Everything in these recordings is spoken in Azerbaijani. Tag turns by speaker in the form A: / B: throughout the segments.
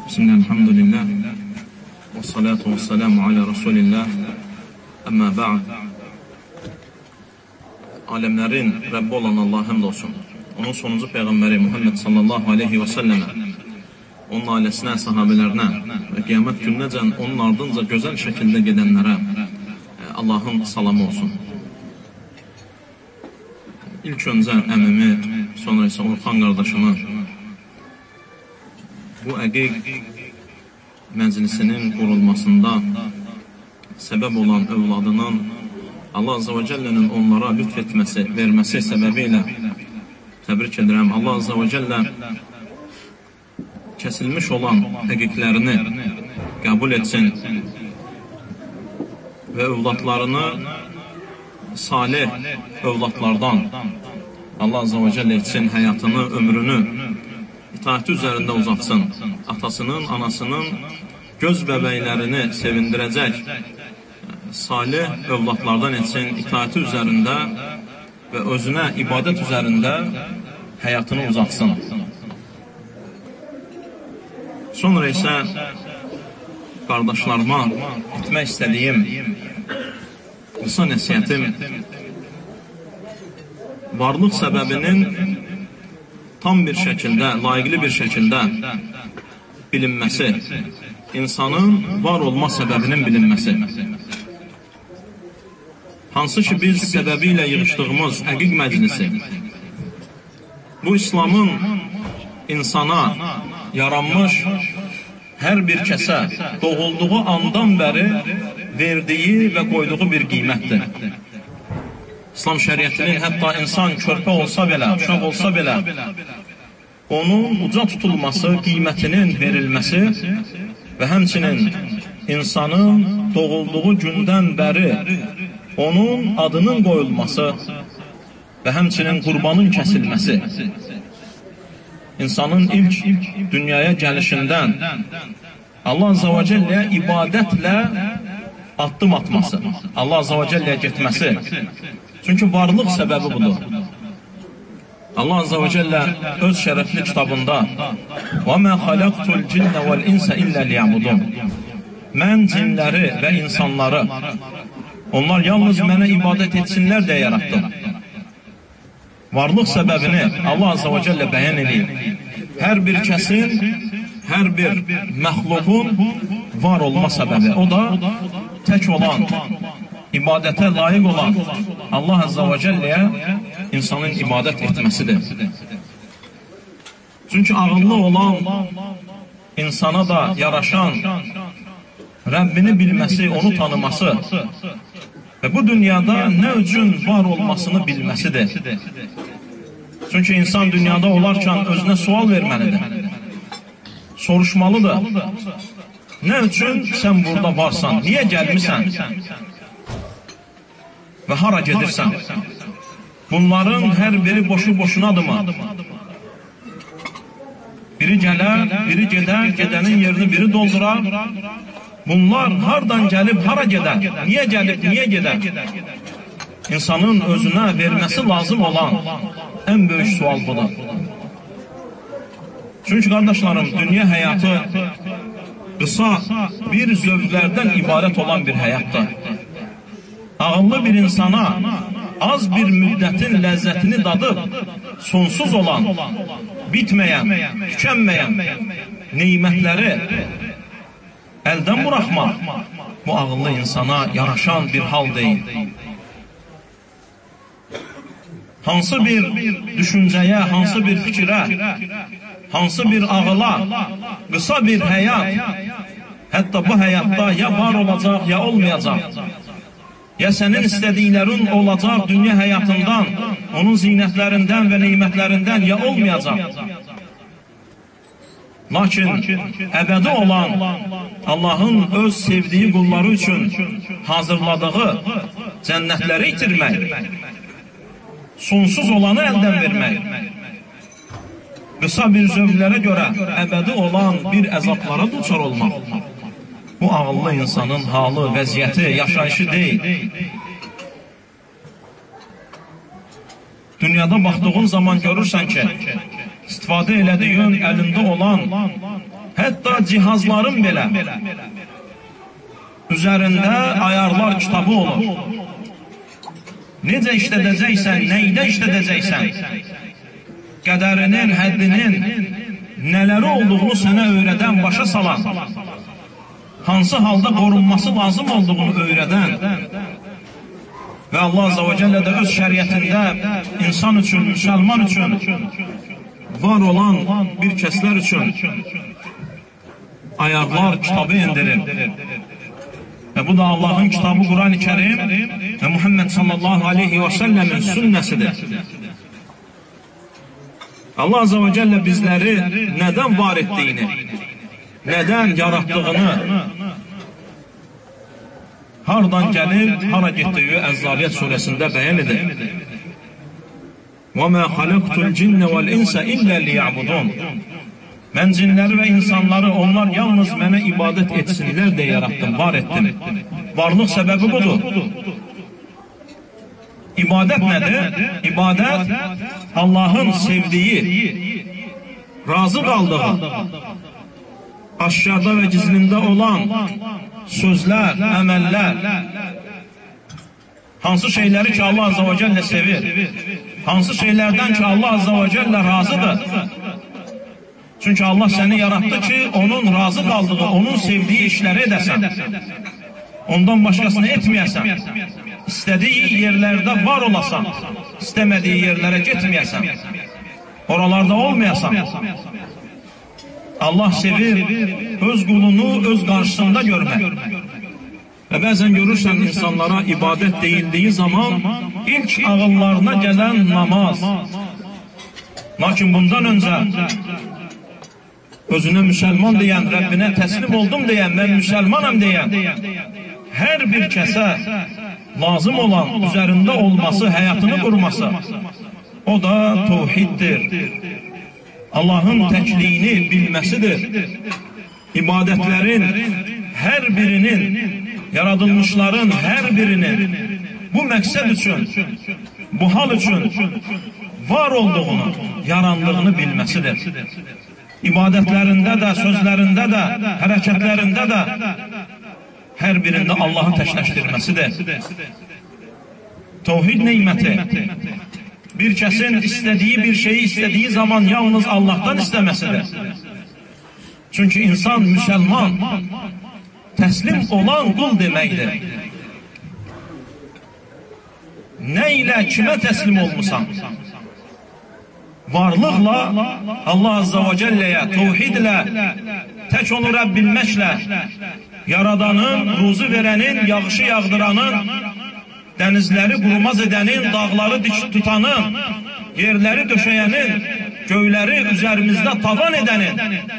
A: Bismillahirrahmanirrahim. Və salatu və salamu alə Rasulillah. Əmmə ba'd. Aləmlərin Rəbbi olan Allah həmd olsun. Onun sonuncu Peyğəmbəri Muhammed sallallahu aleyhi və səlləmə, onun ailəsinə, sahabələrinə və qiyamət gününəcən onun ardınca gözəl şəkildə gedənlərə Allahın salamı olsun. İlk öncə əmimi, sonra isə Orxan qardaşımı bu əqiq məclisinin qurulmasında səbəb olan övladının Allah Azze və Cəllənin onlara lütf etməsi, verməsi səbəbi ilə təbrik edirəm. Allah Azze və Cəllə kəsilmiş olan əqiqlərini qəbul etsin və övladlarını salih övladlardan Allah Azze və Cəllə etsin, həyatını, ömrünü itaati üzərində uzatsın. Atasının, anasının göz bəbəklərini sevindirəcək salih övladlardan etsin, itaati üzərində və özünə ibadət üzərində həyatını uzatsın. Sonra isə qardaşlarıma etmək istədiyim qısa nəsiyyətim varlıq səbəbinin tam bir şəkildə, layiqli bir şəkildə bilinməsi, insanın var olma səbəbinin bilinməsi. Hansı ki biz səbəbi ilə yığışdığımız əqiq məclisi, bu İslamın insana yaranmış hər bir kəsə doğulduğu andan bəri verdiyi və qoyduğu bir qiymətdir. İslam şəriətinin hətta insan körpə olsa belə, uşaq olsa belə, onun uca tutulması, qiymətinin verilməsi və həmçinin insanın doğulduğu gündən bəri onun adının qoyulması və həmçinin qurbanın kəsilməsi, insanın ilk dünyaya gəlişindən Allah Azze və Cəlləyə ibadətlə addım atması, Allah Azze və Cəlləyə getməsi. Çünki varlıq səbəbi budur. Allah Azze və Cəllə öz şərəfli kitabında وَمَا خَلَقْتُ الْجِنَّ وَالْاِنْسَ إِلَّا لِيَعْبُدُونَ Mən cinləri və insanları, onlar yalnız mənə ibadət etsinlər deyə yarattım. Varlıq səbəbini Allah Azze və Cəllə bəyan edir. Hər bir kəsin, hər bir məxluqun var olma səbəbi. O da tək olan, ibadətə layiq olan Allah Azze və Cəlləyə insanın ibadət etməsidir. Çünki ağıllı olan insana da yaraşan Rəbbini bilməsi, onu tanıması və bu dünyada nə üçün var olmasını bilməsidir. Çünki insan dünyada olarkən özünə sual verməlidir. Soruşmalıdır. Nə üçün sən burada varsan? Niyə gəlmirsən? Və hara gedirsən? Bunların hər biri boşu-boşunadırmı? Biri gələr, biri gedər, gedənin yerini biri doldurar. Bunlar hardan gəlib, hara gedər? Niyə gəlib, niyə gedər? İnsanın özünə verməsi lazım olan ən böyük sual budur. Çünki qardaşlarım, dünya həyatı qısa bir zövqlərdən ibarət olan bir həyatdır. Ağıllı bir insana az bir müddətin ləzzətini dadıb, sonsuz olan, bitməyən, tükənməyən neymətləri əldən buraxmaq, bu ağıllı insana yaraşan bir hal deyil. Hansı bir düşüncəyə, hansı bir fikirə, hansı bir ağıla, qısa bir həyat, hətta bu həyatda ya var olacaq, ya olmayacaq, ya sənin istədiklərin olacaq dünya həyatından, onun zinətlərindən və neymətlərindən, ya olmayacaq. Lakin əbədi olan Allahın öz sevdiyi qulları üçün hazırladığı cənnətləri itirmək, sonsuz olanı əldən vermək, qısa bir zövqlərə görə əbədi olan bir əzablara duçar olmaq, bu ağıllı insanın halı, vəziyyəti, yaşayışı deyil. Dünyada baxdığın zaman görürsən ki, istifadə elədiyin əlində olan Hətta cihazların belə üzərində ayarlar kitabı olur. Necə işlədəcəksən, nəydə işlədəcəksən, qədərinin, həddinin nələri olduğunu sənə öyrədən, başa salan, hansı halda qorunması lazım olduğunu öyrədən və Allah Azza və Cəllə də öz şəriətində insan üçün, müsəlman üçün var olan bir kəslər üçün ayarlar kitabı indirir. Və bu da Allahın kitabı Quran-ı Kərim və Muhammed sallallahu aleyhi və səlləmin sünnəsidir. Allah Azza və Cəllə bizləri nədən var etdiyini, nədən yaratdığını, hardan gəlib, hara getdiyi Əz-Zariyat surəsində bəyan edir. وَمَا خَلَقْتُ الْجِنَّ وَالْاِنْسَ إِلَّا لِيَعْبُدُونَ Mən cinləri və insanları onlar yalnız mənə ibadət etsinlər deyə yaratdım, var etdim. Varlıq səbəbi budur. İbadət nədir? İbadət Allahın sevdiyi, razı qaldığı, aşkarda və gizlində olan sözlər, əməllər, hansı şeyləri ki Allah Azza və Cəllə sevir, hansı şeylərdən ki Allah Azza və Cəllə razıdır. Çünki Allah səni yarattı ki, onun razı qaldığı, onun sevdiyi işləri edəsən, ondan başqasını etməyəsən, istədiyi yerlərdə var olasan, istəmədiyi yerlərə getməyəsən, oralarda olmayasan. Allah sevir öz qulunu öz qarşısında görmək. Və bəzən görürsən insanlara ibadət deyildiyi zaman ilk ağıllarına gələn namaz. Lakin bundan öncə özünə müsəlman deyən, Rəbbinə təslim oldum deyən, mən müsəlmanam deyən hər bir kəsə lazım olan üzərində olması, həyatını qurması, o da tövhiddir. Allahın təkliyini bilməsidir. İbadətlərin hər birinin, yaradılmışların hər birinin bu məqsəd üçün, bu hal üçün var olduğunu, yarandığını bilməsidir. İbadətlərində də, sözlərində də, hərəkətlərində də hər birində Allahı təkləşdirməsidir. Tövhid neyməti bir kəsin istədiyi bir şeyi istədiyi zaman yalnız Allahdan istəməsidir. Çünki insan, müsəlman, təslim olan qul deməkdir. Nə ilə, kimə təslim olmusan? Varlıqla, Allah Azza və Cəlləyə, tövhidlə, tək onu Rəbb bilməklə, yaradanın, ruzu verənin, yağışı yağdıranın, dənizləri qurmaz edənin, dağları dik tutanın, yerləri döşəyənin, göyləri üzərimizdə tavan edənin,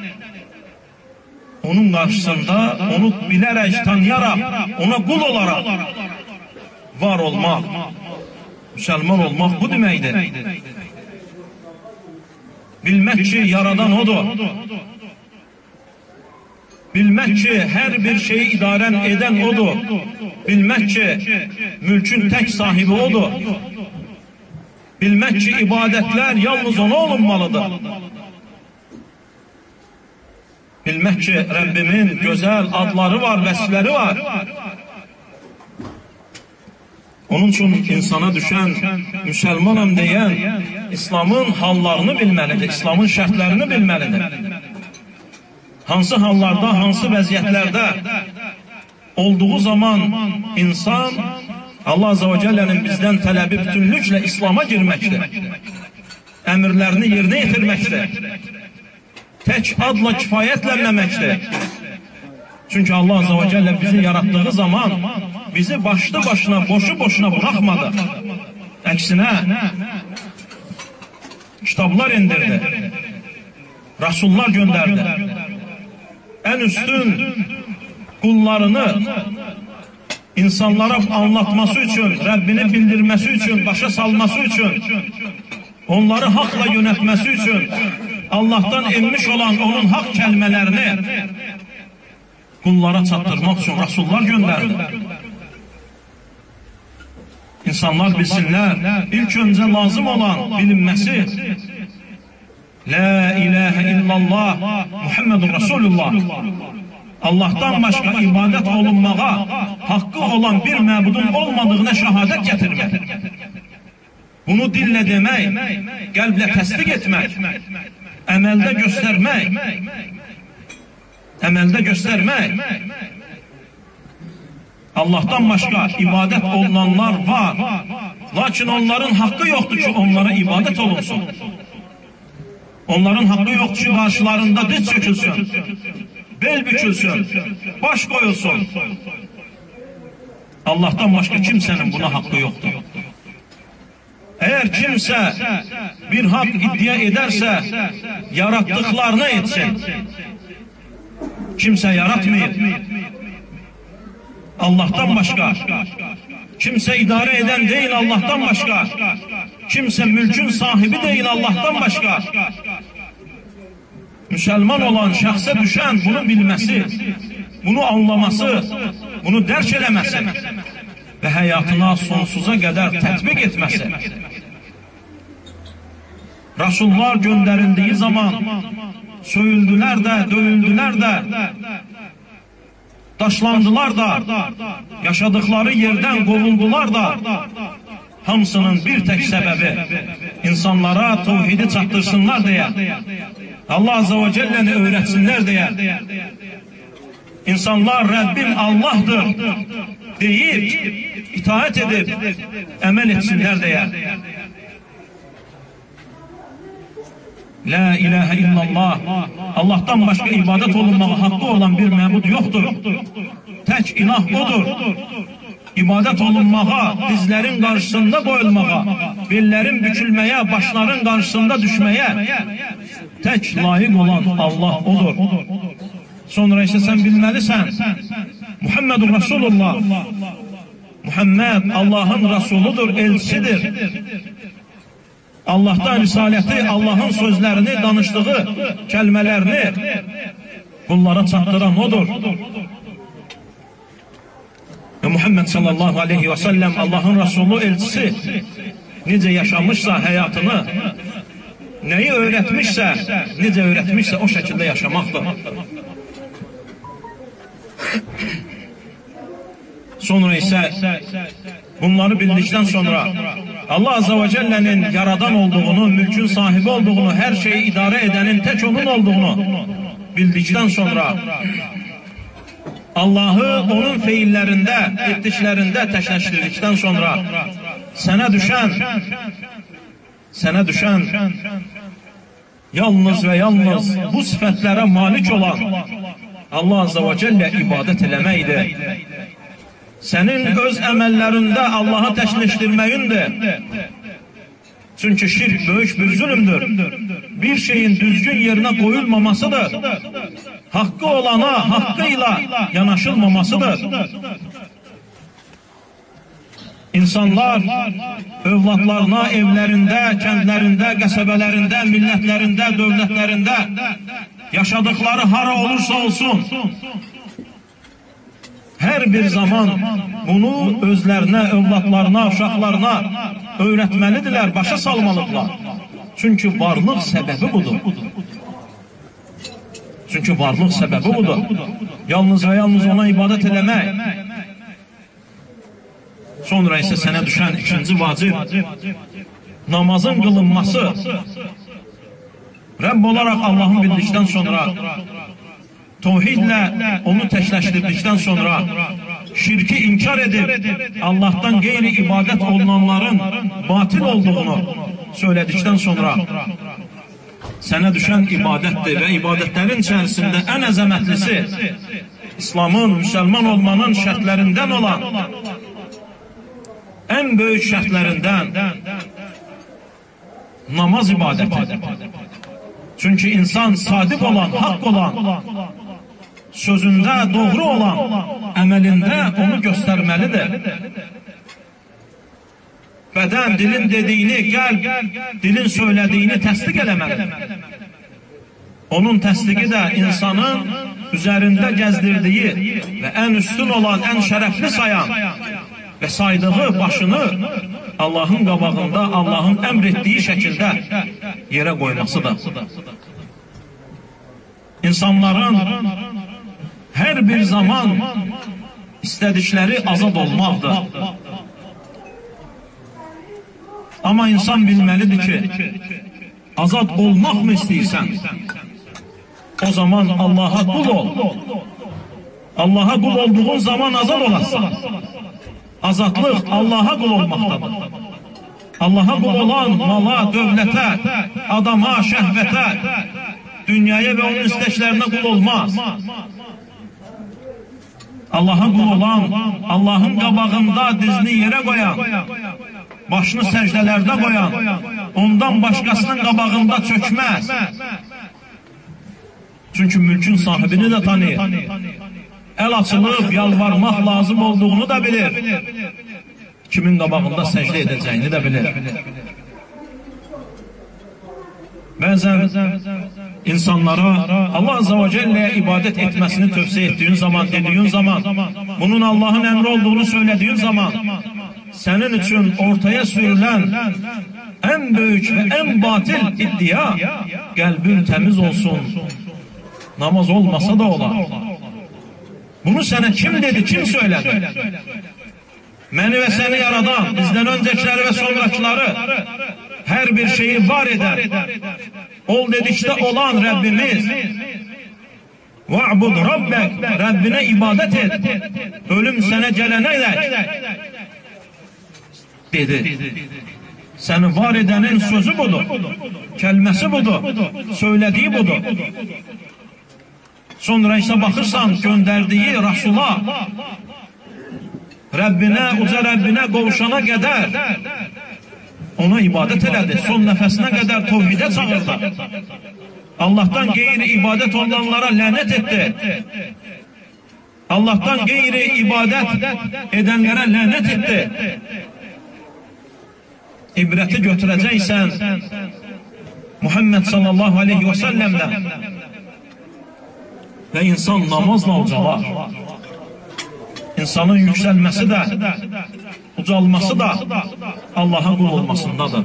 A: onun qarşısında onu bilərək, tanıyaraq, ona qul olaraq var olmaq, müsəlman olmaq bu deməkdir. Bilmək ki, yaradan odur. Bilmək ki, hər bir şeyi idarən edən odur. Bilmək ki, mülkün tək sahibi odur. Bilmək ki, ibadətlər yalnız ona olunmalıdır. Bilmək ki, Rəbbimin gözəl adları var, vəsifləri var. Onun üçün insana düşən, müsəlmanam deyən, İslamın hallarını bilməlidir, İslamın şərtlərini bilməlidir. Hansı hallarda, hansı vəziyyətlərdə olduğu zaman insan Allah Azza və Cəllənin bizdən tələbi bütünlüklə İslama girməkdir. Əmrlərini yerinə yetirməkdir. Tək adla kifayətlənməməkdir. Çünki Allah Azza və Cəllə bizi yaratdığı zaman bizi başlı başına, boşu-boşuna buraxmadı. Əksinə, kitablar indirdi, rasullar göndərdi. Ən üstün qullarını insanlara anlatması üçün, Rəbbini bildirməsi üçün, başa salması üçün, onları haqla yönətməsi üçün, Allahdan enmiş olan onun haqq kəlmələrini qullara çatdırmaq üçün rasullar göndərdi. İnsanlar bilsinlər, ilk öncə lazım olan bilinməsi La ilahe illallah Muhammedun Resulullah. Allah'tan başka ibadet olunmağa hakkı olan bir məbudun olmadığına şahadət getirmek. Bunu dille demek, kalple təsdiq etmek, əməldə göstermek. Allah'tan başka ibadet olunanlar var. Lakin onların hakkı yoktur ki onlara ibadet olunsun. Onların hakkı yoktur ki karşılarında diz çökülsün, bel bükülsün, baş koyulsun. Allah'tan başka kimsenin buna hakkı yoktur. Eğer kimse bir hak iddia ederse yarattıklarını etsin. Kimse yaratmıyor. Allah'tan başka. Kimse idare eden değil Allah'tan başka. Kimse mülkün sahibi değil Allah'tan başka. Müslüman olan şahsa düşen bunu bilmesi, bunu anlaması, bunu dərk eləməsi ve hayatına sonsuza kadar tətbiq etmesi. Rasullar gönderildiği zaman söyüldüler de, dövüldüler de, daşlandılar da, yaşadıkları yerden kovuldular da, hamısının bir tek sebebi insanlara tevhidi çattırsınlar diye, Allah Azze ve Celle'ni öğretsinler diye, insanlar Rabbim Allah'dır deyip, itaat edip, emel etsinler diye. La ilahe illallah. Allah'tan başka ibadet olunmağa hakkı olan bir məbud yoktur. Tek ilah odur. İbadet olunmağa, dizlerin karşısında koyulmağa, bellerin bükülmeye, başların karşısında düşmeye tek layık olan Allah odur. Sonra ise sen bilmelisən, Muhammedun Resulullah. Muhammed Allah'ın Resuludur, elçisidir. Allah'tan risaleti, Allah'ın sözlerini, danıştığı kelimelerini bunlara çattıran odur. Muhammed sallallahu aleyhi ve sellem Allah'ın Resulü, elçisi necə yaşamışsa hayatını, neyi öğretmişse, necə öğretmişse o şekilde yaşamaktadır. Sonra ise bunları bildikten sonra Allah Azze ve Celle'nin yaradan olduğunu, mülkün sahibi olduğunu, her şeyi idare edenin tek onun olduğunu bildikten sonra Allah'ı onun fiillerinde, ettiklerinde teşneştirdikten sonra sana düşen yalnız ve yalnız bu sıfatlere malik olan Allah Azze ve Celle ibadet eləməkdir. Senin öz əməllərində Allah'ı təşneşdirməyindir. Çünkü şirk böyük bir zulümdür. Bir şeyin düzgün yerine koyulmamasıdır. Hakkı olana hakkıyla yanaşılmamasıdır. İnsanlar övladlarına evlerinde, kəndlərində, qəsəbələrində, millətlərində, dövlətlərində yaşadıkları hara olursa olsun her bir zaman bunu özlerine, övladlarına, uşaqlarına öğretmelidirler, başa salmalıdırlar. Çünkü varlık sebebi budur. Çünkü varlık sebebi budur. Yalnız ve yalnız ona ibadet eləmək. Sonra ise sana düşen ikinci vacib, namazın kılınması. Rabb olarak Allah'ın bildikten sonra, tevhidle onu teşleştirdikten sonra, şirki inkar edip Allah'tan gayri ibadet olunanların batil olduğunu söyledikten sonra sana düşen ibadettir ve ibadetlerin içerisinde en əzəmətlisi İslam'ın, Müslüman olmanın şartlarından olan en büyük şartlarından namaz ibadeti. Çünkü insan sadık olan, hak olan, sözünde doğru olan, əməlində onu göstermelidir. Beden dilin dediğini, kalp dilin söylediğini təsdiq eləməlidir. Onun təsdiqi de insanın üzerinde gezdirdiği ve en üstün olan, en şerefli sayan və saydığı başını Allahın qabağında, Allahın əmr etdiyi şəkildə yerə qoymasıdır. İnsanların hər bir zaman istədikləri azad olmaqdır. Amma insan bilməlidir ki, azad olmaq mı istəyirsən? O zaman Allaha qul ol. Allaha qul olduğun zaman azad olasın. Azadlıq Allaha qul olmaqdadır. Allaha qul olan mala, dövlətə, adama, şəhvətə, dünyaya və onun istəklərinə qul olmaz. Allaha qul olan, Allahın qabağında dizini yerə qoyan, başını səcdələrdə qoyan, ondan başqasının qabağında çökməz. Çünki mülkün sahibini də tanıyır. Əl açılıb yalvarmaq lazım olduğunu da bilir. Kimin qabağında səcdə edəcəyini də bilir. Bəzən insanlara Allah Azza və Cəlləyə ibadət etməsini tövsiyə etdiyin zaman, dediyin zaman, bunun Allahın əmri olduğunu söylediyin zaman, sənin üçün ortaya sürülən ən böyük və ən batil iddia, qəlbin təmiz olsun, namaz olmasa da olar. Bunu sənə kim dedi, kim söylədi? Məni və səni yaradan, bizdən öncəkiləri və sonrakiləri, hər bir şeyi var edən, ol dedikdə olan Rəbbimiz, va'bud Rabbək, Rəbbinə ibadət et, ölüm sənə gələnə edək, dedi. Səni var edənin sözü budur, kəlməsi budur, söylədiyi budur. Sonra isə baxırsan, göndərdiyi Rasula, Rəbbinə, uca Rəbbinə qovuşana qədər ona ibadət elədi, son nəfəsinə qədər tövhidə çağırdı. Allahdan qeyri ibadət olanlara lənət etdi. Allahdan qeyri ibadət edənlərə lənət etdi. İbrəti götürəcəksən Muhammed sallallahu aleyhi və səlləmdən və insan namazla ucalar. İnsanın yüksəlməsi də, ucalması da Allaha qul olmasındadır.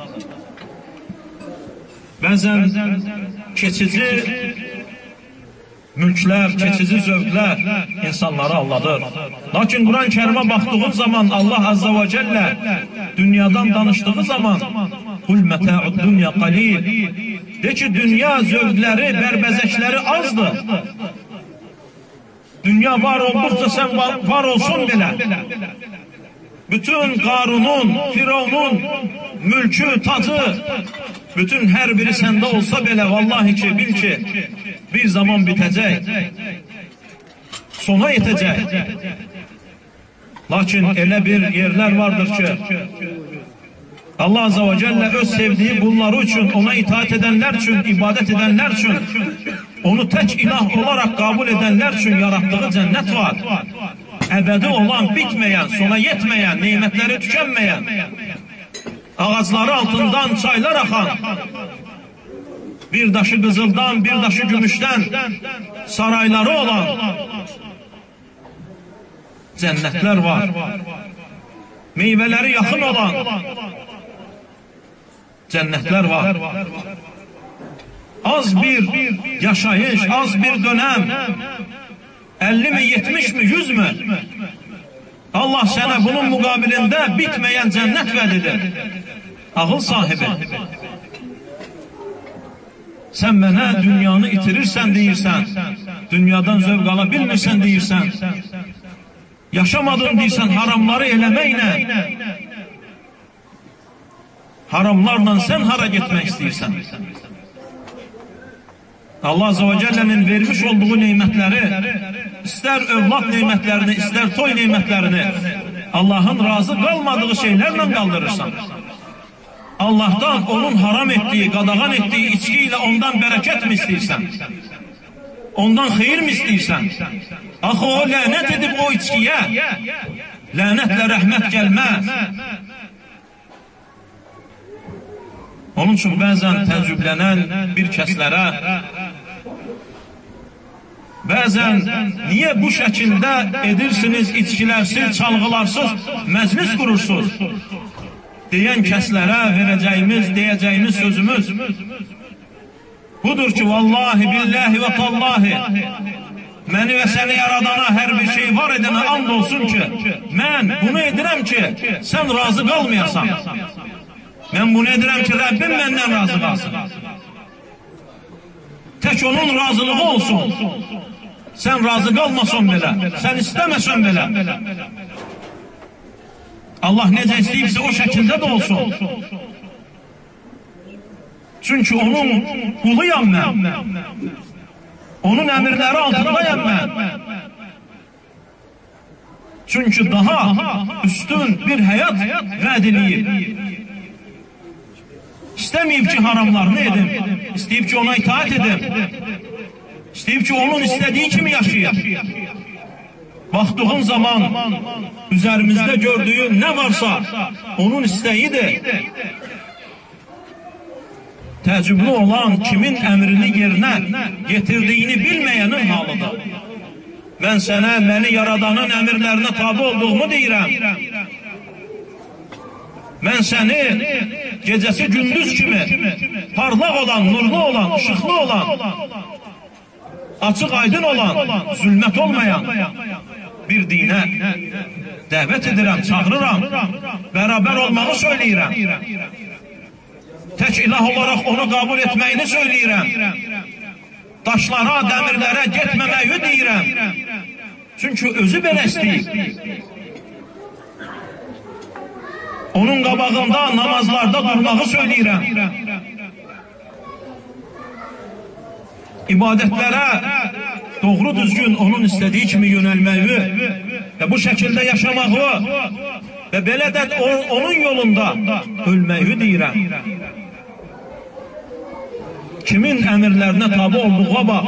A: Bəzən keçici mülklər, keçici zövqlər insanları aldadır. Lakin Quran-ı Kərimə baxdığın zaman Allah Azza və Cəllə dünyadan danışdığı zaman qul mətə'ud dünya qalil, de ki, dünya zövqləri, bərbəzəkləri azdır. Dünya var olduqca sən var olsun belə. Bütün Qarunun, Firavunun mülkü, tacı, bütün hər biri səndə olsa belə, vallahi ki, bil ki, bir zaman bitəcək, sona yetəcək. Lakin elə bir yerlər vardır ki, Allah Azza və Cəllə öz sevdiyi qulları üçün, ona itaat edənlər üçün, ibadət edənlər üçün, onu tək ilah olaraq qəbul edənlər üçün yaratdığı cənnət var. Əbədi olan, bitməyən, sona yetməyən, neymətləri tükənməyən, ağacları altından çaylar axan, bir daşı qızıldan, bir daşı gümüşdən sarayları olan cənnətlər var. Meyvələri yaxın olan cənnətlər var. Az bir yaşayış, az bir dönəm, 50 mi, 70 mi, 100 mü? Allah sənə bunun müqabilində bitməyən cənnət vəd edir. Ağıl sahibi. Sən mənə dünyanı itirirsən deyirsən, dünyadan zövq ala bilmirsən deyirsən, yaşamadın deyirsən haramları eləməklə, haramlarla sən hara getmək istəyirsən? Allah Azza və Cəllənin vermiş olduğu neymətləri, istər övlad neymətlərini, istər toy neymətlərini, Allahın razı qalmadığı şeylərlə qaldırırsan. Allahdan onun haram etdiyi, qadağan etdiyi içki ilə ondan bərəkət mi istəyirsən? Ondan xeyir mi istəyirsən? Axı o lənət edib o içkiyə, lənətlə rəhmət gəlməz. Onun üçün bəzən təəccüblənən bir kəslərə Bəzən niyə bu şəkildə edirsiniz, içkilərsiz, çalğılarsız, məclis qurursunuz? Deyən kəslərə verəcəyimiz, deyəcəyimiz sözümüz budur ki, vallahi, billahi və tallahi, məni və səni yaradana, hər bir şey var edənə and olsun ki, mən bunu edirəm ki, sən razı qalmayasan. Mən bunu edirəm ki, Rəbbim məndən razı qalsın. Tək onun razılığı olsun. Sən razı qalmasan belə, sən istəməsən belə. Allah necə istəyibsə o şəkildə də olsun. Çünki onun quluyam mən. Onun əmirləri altındayam mən. Çünki daha üstün bir həyat vəd eləyib. İstəməyib ki, haramlarını edim. İstəyib ki, ona itaat edim. İstəyib ki, onun istədiyi kimi yaşayır. Baxdığın zaman üzərimizdə gördüyü nə varsa onun istəyidir. Təəccüblü olan kimin əmrini yerinə getirdiyini bilməyənin halıdır. Mən sənə məni yaradanın əmirlərinə tabi olduğumu deyirəm. Mən səni gecəsi gündüz kimi parlaq olan, nurlu olan, işıqlı olan, açıq aydın olan, zülmət olmayan bir dinə dəvət edirəm, çağırıram, bərabər olmağı söyləyirəm. Tək ilah olaraq onu qəbul etməyini söyləyirəm. Daşlara, dəmirlərə getməməyi deyirəm. Çünki özü belə istəyib. Onun qabağında namazlarda durmağı söyləyirəm. İbadətlərə doğru düzgün onun istədiyi kimi yönəlməyi və bu şəkildə yaşamağı və belə də onun yolunda ölməyi deyirəm. Kimin əmirlərinə tabi olduğuna bax.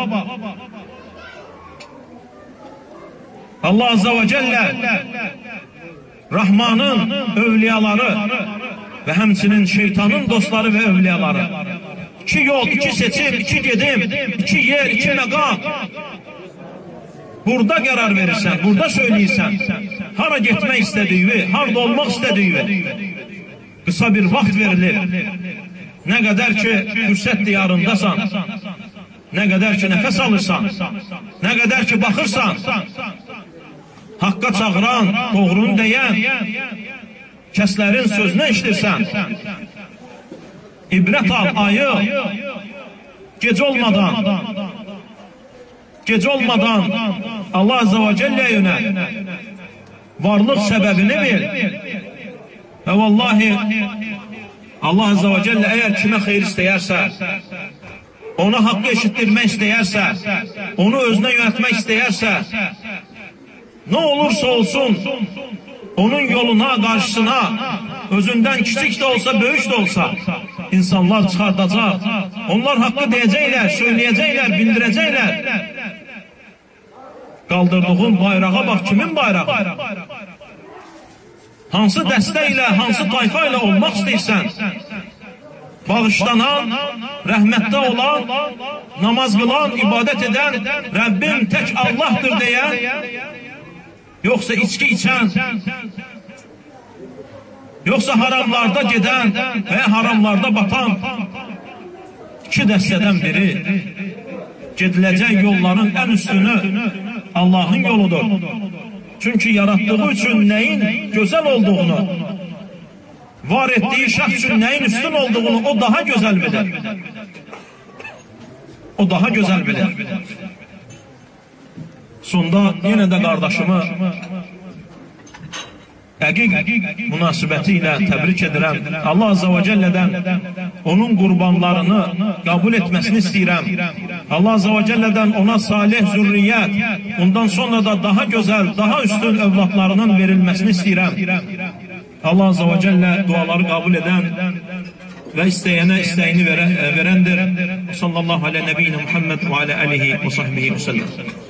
A: Allah Azza və Cəllə Rahmanın övliyaları və həmçinin şeytanın dostları və övliyaları. İki yol, iki seçim, iki gedim, iki yer, iki məqam. Burada qərar verirsən, burada söyləyirsən. Hara getmək istədiyi, harada olmaq istədiyi. Qısa bir vaxt verilir. Nə qədər ki, fürsət diyarındasan, nə qədər ki, nəfəs alırsan, nə qədər ki, baxırsan, haqqa çağıran, doğrunu deyən, kəslərin sözünə işdirsən, ibrət al, ayı, gec olmadan Allah Azza və Cəllə yönə varlıq səbəbini bil və vallahi Allah Azza və Cəllə əgər kimə xeyir istəyərsə, ona haqqı eşitdirmək istəyərsə, onu özünə yönətmək istəyərsə, nə olursa olsun, onun yoluna, qarşısına, özündən kiçik də olsa, böyük də olsa, insanlar çıxardacaq. Onlar haqqı deyəcəklər, söyləyəcəklər, bildirəcəklər. Qaldırdığın bayrağa bax, kimin bayrağı? Hansı dəstə ilə, hansı tayfa ilə olmaq istəyirsən? Bağışlanan, rəhmətdə olan, namaz qılan, ibadət edən, Rəbbim tək Allahdır deyən, yoxsa içki içən, yoxsa haramlarda gedən və haramlarda batan iki dəstədən biri. Gediləcək yolların ən üstünü Allahın yoludur. Çünki yaratdığı üçün nəyin gözəl olduğunu, var etdiyi şəxs üçün nəyin üstün olduğunu o daha gözəl bilir. O daha gözəl bilir. Sonda yenə də qardaşımı həqiq münasibəti ilə təbrik edirəm. Allah Azza və Cəllədən onun qurbanlarını qəbul etməsini istəyirəm. Allah Azza və Cəllədən ona salih zürriyyət, ondan sonra da daha gözəl, daha üstün övladlarının verilməsini istəyirəm. Allah Azza və Cəllə duaları qəbul edən və istəyənə istəyini verəndir. Sallallahu alə nəbiyyina Muhammed və alə alihi və sahbihi və səlləm.